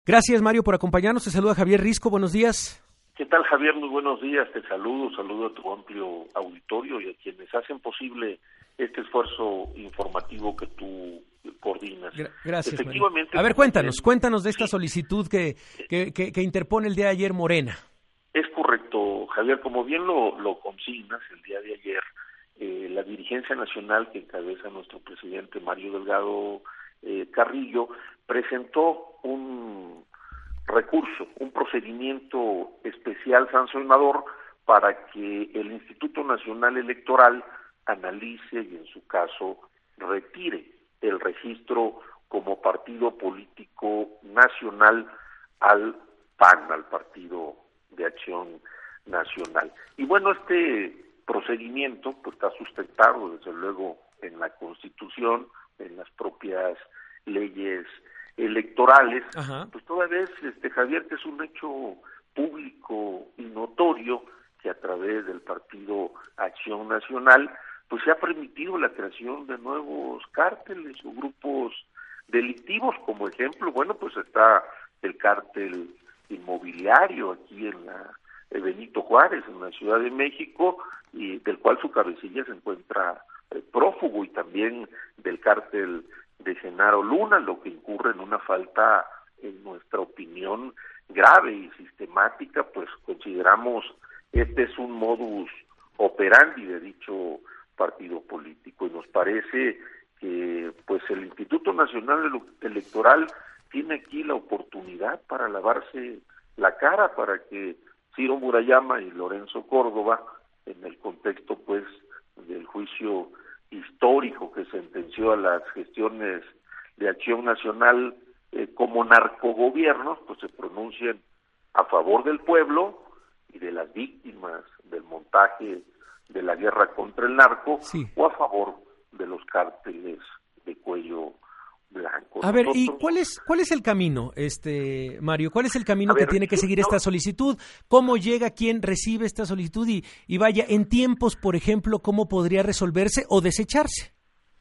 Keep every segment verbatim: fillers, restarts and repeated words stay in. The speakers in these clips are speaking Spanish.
Gracias, Mario, por acompañarnos. Te saluda Javier Risco. Buenos días. ¿Qué tal, Javier? Muy buenos días. Te saludo, saludo a tu amplio auditorio y a quienes hacen posible este esfuerzo informativo que tú coordinas. Gracias, Efectivamente. Mario. A ver, cuéntanos, bien, cuéntanos de esta sí. solicitud que, que, que, que interpone el día de ayer Morena. Es correcto, Javier. Como bien lo, lo consignas, el día de ayer, eh, la dirigencia nacional que encabeza nuestro presidente Mario Delgado eh, Carrillo presentó un recurso, un procedimiento especial sancionador para que el Instituto Nacional Electoral analice y en su caso retire el registro como partido político nacional al P A N, al Partido de Acción Nacional. Y bueno, este procedimiento pues está sustentado desde luego en la Constitución, en las propias leyes electorales. Ajá. Pues toda vez, este Javier, que es un hecho público y notorio que a través del Partido Acción Nacional pues se ha permitido la creación de nuevos cárteles o grupos delictivos. Como ejemplo, bueno, pues está el cártel inmobiliario aquí en la en Benito Juárez, en la Ciudad de México, y del cual su cabecilla se encuentra eh, prófugo, y también del cártel de Genaro Luna, lo que incurre en una falta, en nuestra opinión, grave y sistemática, pues consideramos este es un modus operandi de dicho partido político, y nos parece que pues el Instituto Nacional Electoral tiene aquí la oportunidad para lavarse la cara, para que Ciro Murayama y Lorenzo Córdoba, en el contexto pues del juicio histórico que sentenció a las gestiones de Acción Nacional eh, como narcogobiernos, pues se pronuncien a favor del pueblo y de las víctimas del montaje de la guerra contra el narco, sí, o a favor de los cárteles de cuello blanco. A Nosotros, ver, ¿y cuál es cuál es el camino, este Mario? ¿Cuál es el camino que ver, tiene que seguir no, esta solicitud? ¿Cómo llega quien recibe esta solicitud? Y, y vaya, en tiempos, por ejemplo, ¿cómo podría resolverse o desecharse?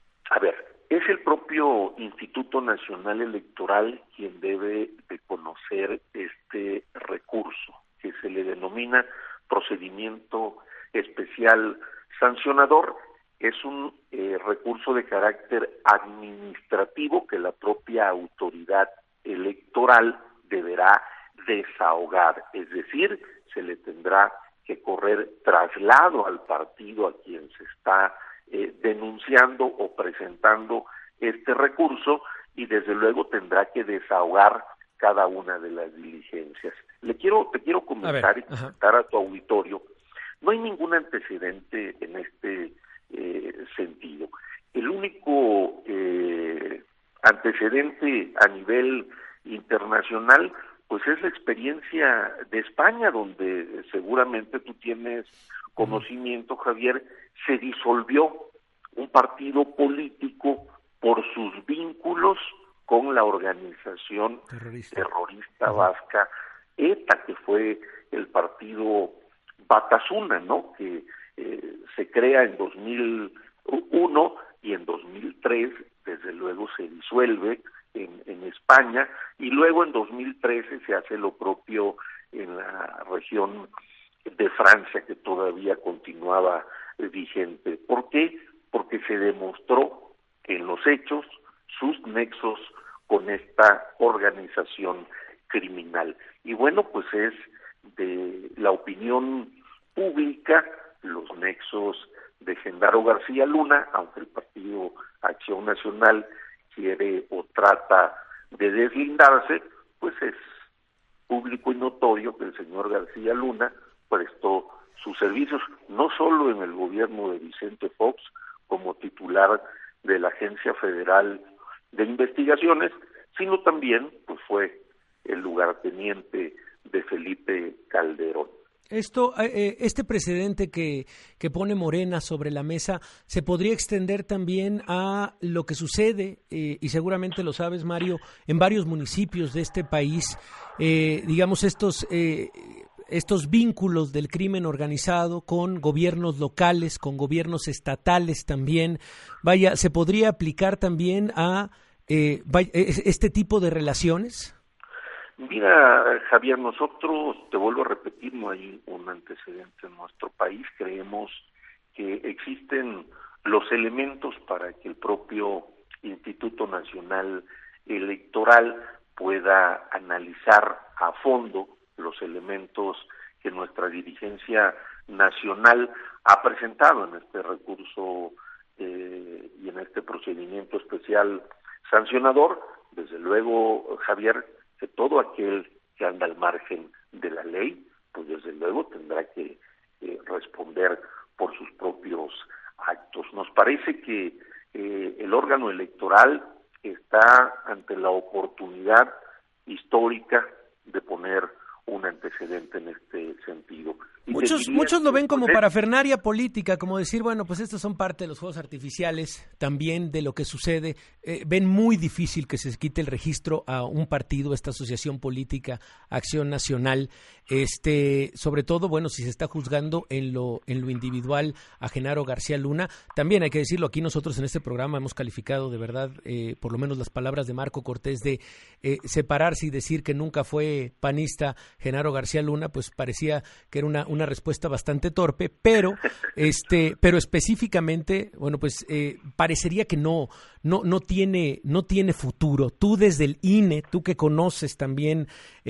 A ver, es el propio Instituto Nacional Electoral quien debe de conocer este recurso, que se le denomina procedimiento especial sancionador. Es un eh, recurso de carácter administrativo que la propia autoridad electoral deberá desahogar, es decir, se le tendrá que correr traslado al partido a quien se está eh, denunciando o presentando este recurso, y desde luego tendrá que desahogar cada una de las diligencias. Le quiero, te quiero comentar y comentar a tu auditorio, no hay ningún antecedente en este eh, sentido. El único eh, antecedente a nivel internacional pues es la experiencia de España, donde seguramente tú tienes conocimiento, Javier. Se disolvió un partido político por sus vínculos con la organización terrorista, terrorista vasca ETA, que fue el partido Batasuna, ¿no?, que eh, se crea en dos mil uno y en dos mil tres, desde luego, se disuelve en, en España, y luego en dos mil trece se hace lo propio en la región de Francia, que todavía continuaba eh, vigente. ¿Por qué? Porque se demostró que en los hechos sus nexos con esta organización criminal. Y bueno, pues es de la opinión pública los nexos de Genaro García Luna, aunque el Partido Acción Nacional quiere o trata de deslindarse, pues es público y notorio que el señor García Luna prestó sus servicios no solo en el gobierno de Vicente Fox como titular de la Agencia Federal de Investigaciones, sino también pues fue el lugarteniente de Felipe Calderón. Esto, eh, este precedente que, que pone Morena sobre la mesa, ¿se podría extender también a lo que sucede, eh, y seguramente lo sabes, Mario, en varios municipios de este país? Eh, digamos, estos, eh, estos vínculos del crimen organizado con gobiernos locales, con gobiernos estatales también. Vaya, ¿se podría aplicar también a eh, vaya, este tipo de relaciones? Mira, Javier, nosotros, te vuelvo a repetir, no hay un antecedente en nuestro país. Creemos que existen los elementos para que el propio Instituto Nacional Electoral pueda analizar a fondo los elementos que nuestra dirigencia nacional ha presentado en este recurso eh, y en este procedimiento especial sancionador. Desde luego, Javier, que todo aquel que anda al margen de la ley, pues desde luego tendrá que eh, responder por sus propios actos. Nos parece que eh, el órgano electoral está ante la oportunidad histórica de poner un antecedente en este sentido. Y Muchos muchos lo ven como parafernaria política, como decir, bueno, pues estos son parte de los fuegos artificiales, también de lo que sucede. Eh, ven muy difícil que se quite el registro a un partido, esta asociación política, Acción Nacional, este, sobre todo, bueno, si se está juzgando en lo en lo individual a Genaro García Luna. También hay que decirlo, aquí nosotros en este programa hemos calificado de verdad, eh, por lo menos las palabras de Marco Cortés, de eh, separarse y decir que nunca fue panista Genaro García Luna, pues parecía que era una, una respuesta bastante torpe, pero este, pero específicamente, bueno, pues eh, parecería que no, no, no tiene, no tiene futuro. Tú desde el I N E, tú que conoces también,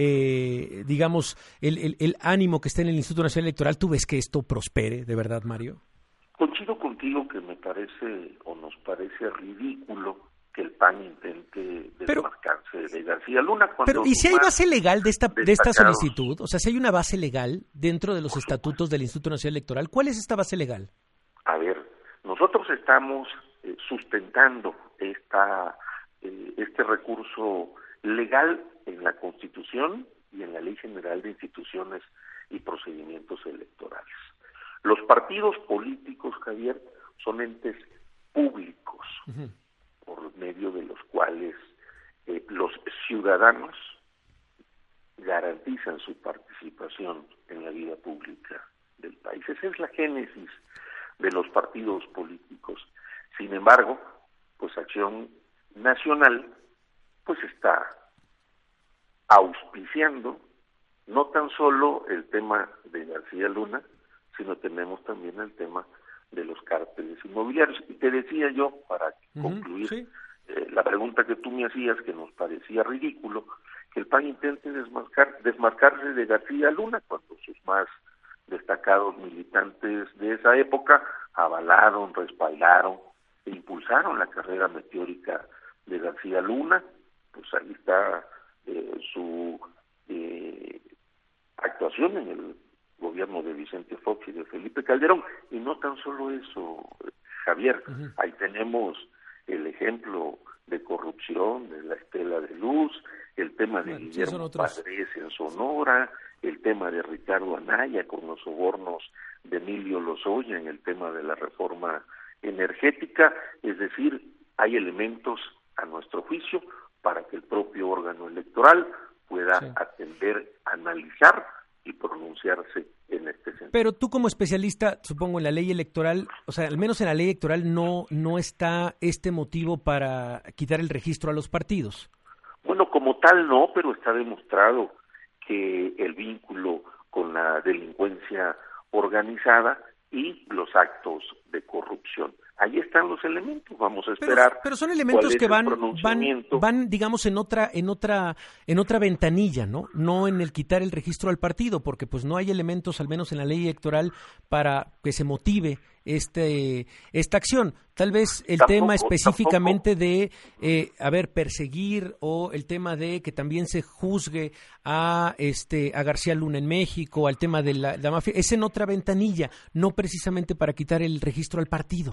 eh, digamos, el, el, el ánimo que está en el Instituto Nacional Electoral, ¿tú ves que esto prospere, de verdad, Mario? Coincido contigo que me parece, o nos parece ridículo que el P A N intente desmarcarse pero, de García Luna. Cuando pero, ¿y si hay base legal de esta de esta solicitud? O sea, si hay una base legal dentro de los estatutos del Instituto Nacional Electoral, ¿cuál es esta base legal? A ver, nosotros estamos eh, sustentando esta eh, este recurso legal en la Constitución y en la Ley General de Instituciones y Procedimientos Electorales. Los partidos políticos, Javier, son entes públicos, uh-huh, por medio de los cuales eh, los ciudadanos garantizan su participación en la vida pública del país. Esa es la génesis de los partidos políticos. Sin embargo, pues Acción Nacional pues está auspiciando no tan solo el tema de García Luna, sino tenemos también el tema de los cárteles inmobiliarios. Y te decía yo, para uh-huh, concluir, sí. eh, la pregunta que tú me hacías, que nos parecía ridículo, que el P A N intente desmarcar, desmarcarse de García Luna, cuando sus más destacados militantes de esa época avalaron, respaldaron e impulsaron la carrera meteórica de García Luna. Pues ahí está eh, su eh, actuación en el gobierno de Vicente Fox y de Felipe Calderón, y no tan solo eso, Javier, uh-huh, ahí tenemos el ejemplo de corrupción de la Estela de Luz, el tema de bueno, Guillermo sí Padres en Sonora, el tema de Ricardo Anaya con los sobornos de Emilio Lozoya en el tema de la reforma energética. Es decir, hay elementos a nuestro juicio para que el propio órgano electoral pueda sí. atender, analizar y pronunciarse en este sentido. Pero tú como especialista, supongo, en la ley electoral, o sea, al menos en la ley electoral no no está este motivo para quitar el registro a los partidos. Bueno, como tal no, pero está demostrado que el vínculo con la delincuencia organizada y los actos de corrupción. Ahí están los elementos, vamos a esperar. Pero, pero son elementos que van, van, van, digamos, en otra, en otra, en otra ventanilla, ¿no? No en el quitar el registro al partido, porque pues no hay elementos, al menos en la ley electoral, para que se motive este, esta acción. Tal vez el tampoco, tema específicamente tampoco. de, eh, a ver, perseguir, o el tema de que también se juzgue a este a García Luna en México, al tema de la, la mafia, es en otra ventanilla, no precisamente para quitar el registro al partido.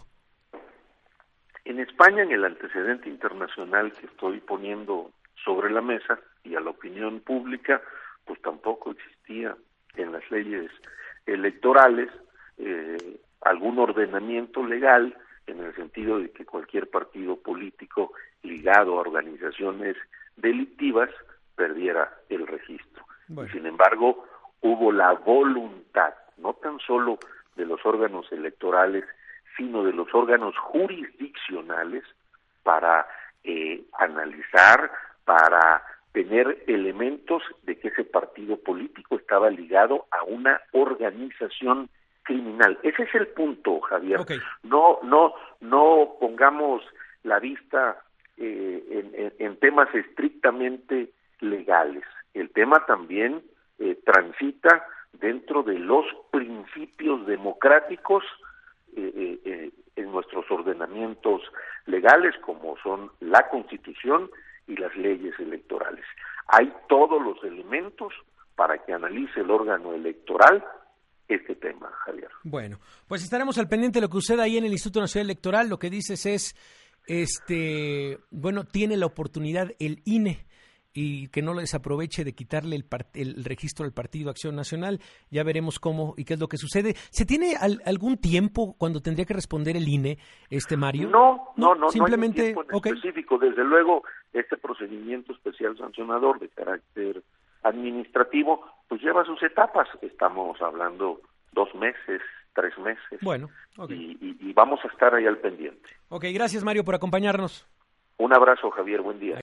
En España, en el antecedente internacional que estoy poniendo sobre la mesa y a la opinión pública, pues tampoco existía en las leyes electorales eh, algún ordenamiento legal en el sentido de que cualquier partido político ligado a organizaciones delictivas perdiera el registro. Bueno. Y sin embargo, hubo la voluntad, no tan solo de los órganos electorales, sino de los órganos jurisdiccionales para eh, analizar, para tener elementos de que ese partido político estaba ligado a una organización criminal. Ese es el punto, Javier. Okay. No, no, no pongamos la vista eh, en, en, en temas estrictamente legales. El tema también eh, transita dentro de los principios democráticos eh, eh, eh, en nuestros ordenamientos legales, como son la Constitución y las leyes electorales. Hay todos los elementos para que analice el órgano electoral este tema, Javier. Bueno, pues estaremos al pendiente de lo que suceda ahí en el Instituto Nacional Electoral. Lo que dices es, este, bueno, tiene la oportunidad el I N E y que no lo desaproveche de quitarle el, part- el registro al Partido Acción Nacional. Ya veremos cómo y qué es lo que sucede. ¿Se tiene al- algún tiempo cuando tendría que responder el I N E, este Mario? No, no, no, simplemente, no hay un tiempo en okay. específico. Desde luego, este procedimiento especial sancionador de carácter administrativo, pues lleva sus etapas. Estamos hablando dos meses, tres meses. Bueno, okay. y, y, y vamos a estar ahí al pendiente. Ok, gracias Mario por acompañarnos. Un abrazo, Javier, buen día.